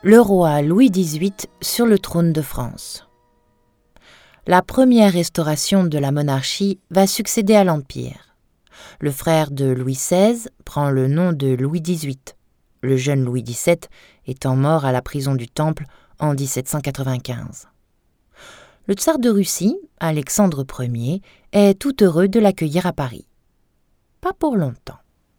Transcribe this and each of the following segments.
le roi Louis XVIII sur le trône de France. La première restauration de la monarchie va succéder à l'Empire. Le frère de Louis XVI prend le nom de Louis XVIII, le jeune Louis XVII étant mort à la prison du Temple en 1795. Le tsar de Russie, Alexandre Ier, est tout heureux de l'accueillir à Paris. Pas pour longtemps.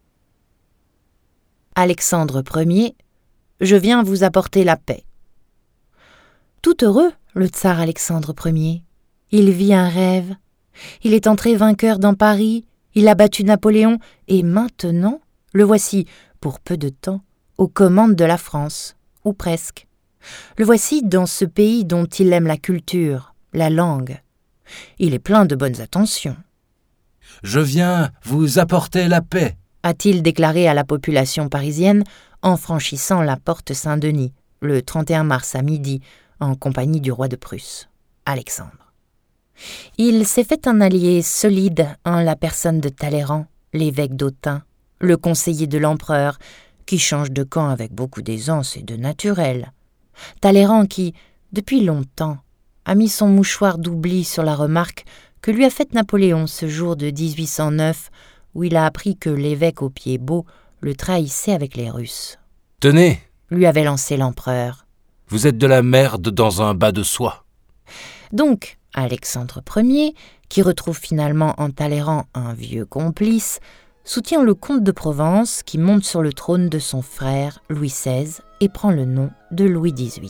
Alexandre Ier, je viens vous apporter la paix. Tout heureux, le tsar Alexandre Ier. Il vit un rêve. Il est entré vainqueur dans Paris, il a battu Napoléon, et maintenant, le voici, pour peu de temps, aux commandes de la France, ou presque. Le voici dans ce pays dont il aime la culture, la langue. Il est plein de bonnes attentions. « Je viens vous apporter la paix », a-t-il déclaré à la population parisienne en franchissant la porte Saint-Denis, le 31 mars à midi, en compagnie du roi de Prusse, Alexandre. Il s'est fait un allié solide en la personne de Talleyrand, l'évêque d'Autun, le conseiller de l'empereur, qui change de camp avec beaucoup d'aisance et de naturel. Talleyrand qui, depuis longtemps, a mis son mouchoir d'oubli sur la remarque que lui a faite Napoléon ce jour de 1809, où il a appris que l'évêque au pied beau le trahissait avec les Russes. « Tenez !» lui avait lancé l'empereur. « Vous êtes de la merde dans un bas de soie. » Donc, Alexandre Ier, qui retrouve finalement en Talleyrand un vieux complice, soutient le comte de Provence qui monte sur le trône de son frère Louis XVI et prend le nom de Louis XVIII.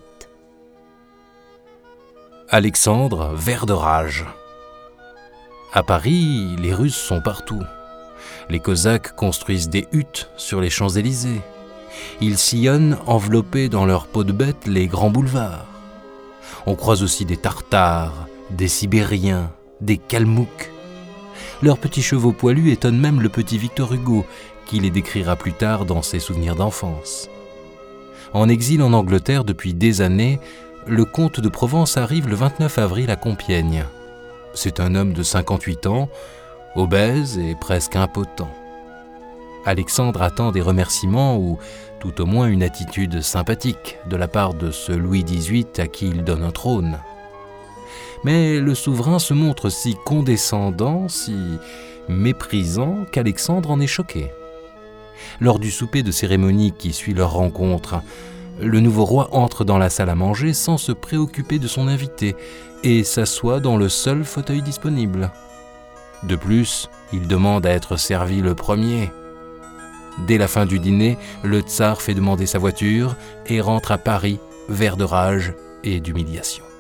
Alexandre, vert de rage. À Paris, les Russes sont partout. Les Cosaques construisent des huttes sur les Champs-Élysées. Ils sillonnent, enveloppés dans leur peau de bête, les grands boulevards. On croise aussi des Tartares, des Sibériens, des Kalmouks. Leurs petits chevaux poilus étonnent même le petit Victor Hugo, qui les décrira plus tard dans ses souvenirs d'enfance. En exil en Angleterre depuis des années, le comte de Provence arrive le 29 avril à Compiègne. C'est un homme de 58 ans, obèse et presque impotent. Alexandre attend des remerciements ou tout au moins une attitude sympathique de la part de ce Louis XVIII à qui il donne un trône. Mais le souverain se montre si condescendant, si méprisant qu'Alexandre en est choqué. Lors du souper de cérémonie qui suit leur rencontre, le nouveau roi entre dans la salle à manger sans se préoccuper de son invité et s'assoit dans le seul fauteuil disponible. De plus, il demande à être servi le premier. Dès la fin du dîner, le tsar fait demander sa voiture et rentre à Paris, vert de rage et d'humiliation.